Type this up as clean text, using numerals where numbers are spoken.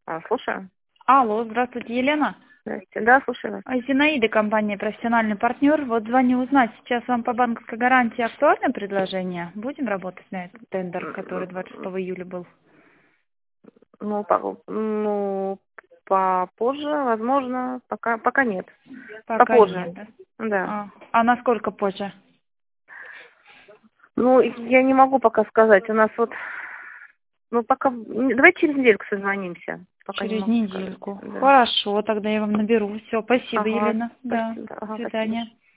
Слушаю. Алло, здравствуйте, Елена. Здрасте. Да, слушаю вас. Зинаида, компания «Профессиональный партнер». Вот звоню узнать, сейчас вам по банковской гарантии актуальное предложение? Будем работать на этот тендер, который 26 июля был? Попозже, возможно, пока нет. Пока Попозже. нет, да? Да. А насколько позже? Я не могу пока сказать. У нас пока... Давайте через недельку созвонимся. Пока не Через могу сказать. недельку. Да. Хорошо, тогда я вам наберу. Все, спасибо, Ага, Елена. Да, спасибо. до Ага, спасибо. свидания.